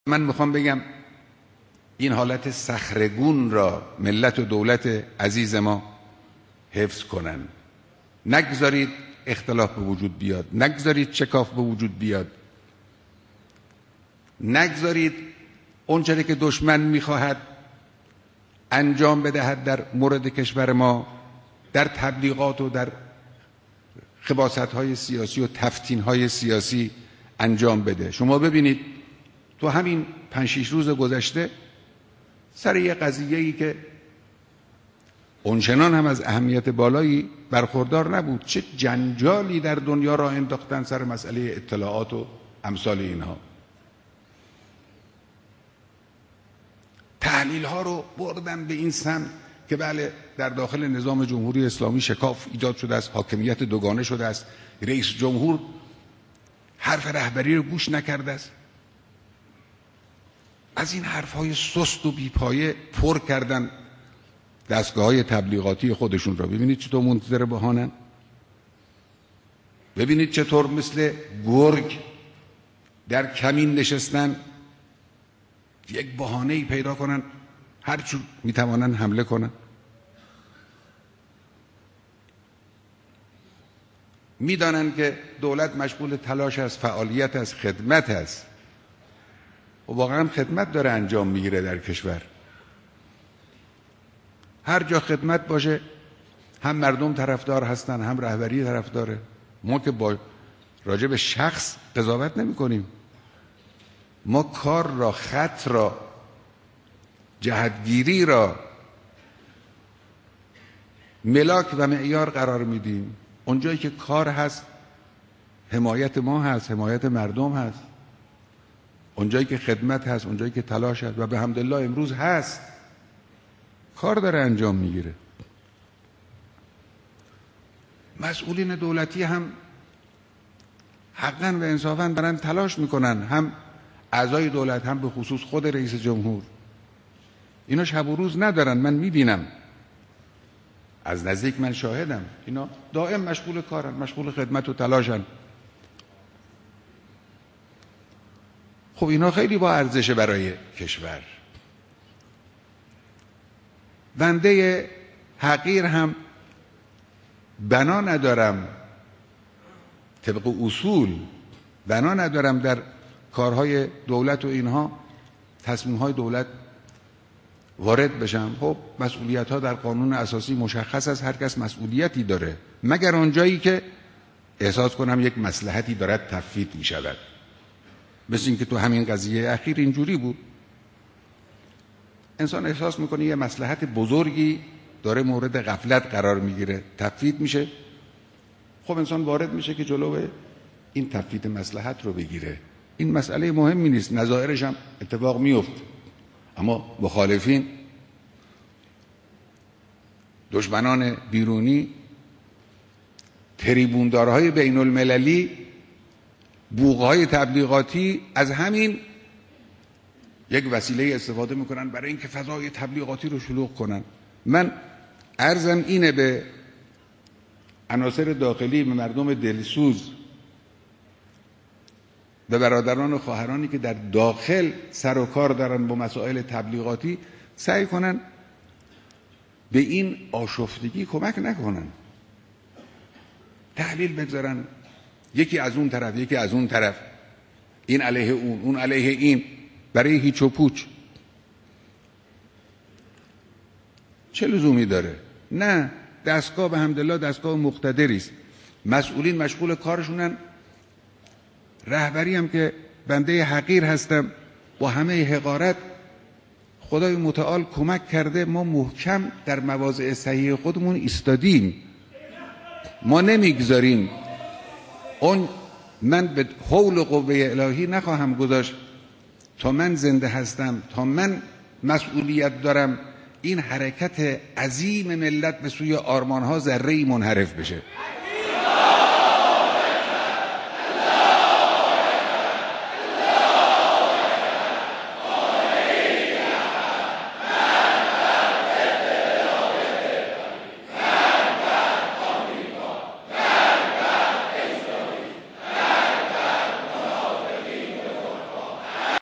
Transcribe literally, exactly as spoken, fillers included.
من میخوام بگم این حالت صخره‌گون را ملت و دولت عزیز ما حفظ کنن. نگذارید اختلاف به وجود بیاد، نگذارید شکاف به وجود بیاد، نگذارید اونچه که دشمن میخواهد انجام بدهد در مورد کشور ما در تبلیغات و در خباثت‌های سیاسی و تفتین‌های سیاسی انجام بده. شما ببینید تو همین پنج شش روز گذشته سر یه قضیه‌ای که اونچنان هم از اهمیت بالایی برخوردار نبود چه جنجالی در دنیا را انداختن سر مسئله اطلاعات و امثال اینها. تحلیل ها رو بردن به این سمت که بله در داخل نظام جمهوری اسلامی شکاف ایجاد شده است، حاکمیت دوگانه شده است، رئیس جمهور حرف رهبری رو گوش نکرده است. از این حرف های سست و بیپایه پر کردن دستگاه های تبلیغاتی خودشون را. ببینید چطور منتظر بهانن، ببینید چطور مثل گرگ در کمین نشستن یک بهانه‌ای پیدا کنن هر چون میتوانن حمله کنن. میدانن که دولت مشغول تلاش است، فعالیت است، خدمت است و واقعا خدمت داره انجام میگیره در کشور. هر جا خدمت باشه هم مردم طرفدار هستن هم رهبری طرفداره. ما که با راجع به شخص قضاوت نمی کنیم، ما کار را، خط را، جهتگیری را ملاک و معیار قرار میدیم. اونجایی که کار هست حمایت ما هست، حمایت مردم هست. اونجایی که خدمت هست، اونجایی که تلاش هست و به حمدالله امروز هست، کار داره انجام میگیره. مسئولین دولتی هم حقاً و انصافاً دارن تلاش میکنن، هم اعضای دولت هم به خصوص خود رئیس جمهور. اینا شب و روز ندارن، من میبینم از نزدیک، من شاهدم. اینا دائم مشغول کارن، مشغول خدمت و تلاشن. خب اینا خیلی با ارزشه برای کشور. بنده حقیر هم بنا ندارم طبق اصول، بنا ندارم در کارهای دولت و اینها تصمیمهای دولت وارد بشم. خب مسئولیت ها در قانون اساسی مشخص است، هر کس مسئولیتی داره مگر آنجایی که احساس کنم یک مصلحتی دارد تفویت می شود. مثل این که تو همین قضیه اخیر اینجوری بود، انسان احساس میکنه یه مصلحت بزرگی داره مورد غفلت قرار میگیره، تفویت میشه. خب انسان وارد میشه که جلو این تفویت مصلحت رو بگیره. این مسئله مهمی نیست، نظائرش هم اتفاق میفت. اما مخالفین، دشمنان بیرونی، تریبوندارهای بین المللی، بوقهای تبلیغاتی از همین یک وسیله استفاده میکنن برای اینکه فضای تبلیغاتی رو شلوغ کنن. من عرضم اینه به عناصر داخلی، به مردم دلسوز، به برادران و خواهرانی که در داخل سر و کار دارن با مسائل تبلیغاتی، سعی کنن به این آشفتگی کمک نکنن. تحلیل بگذارن، یکی از اون طرف یکی از اون طرف، این علیه اون، اون علیه این، برای هیچ و پوچ. چه لزومی داره؟ نه، دستگاه به حمدالله دستگاه مقتدری است. مسئولین مشغول کارشونن. رهبری هم که بنده حقیر هستم، با همه حقارت خدای متعال کمک کرده ما محکم در مواضع صحیح خودمون ایستادیم. ما نمیگذاریم اون، من به حول و قوه الهی نخواهم گذاشت تا من زنده هستم، تا من مسئولیت دارم، این حرکت عظیم ملت به سوی آرمانها ذره‌ای منحرف بشه.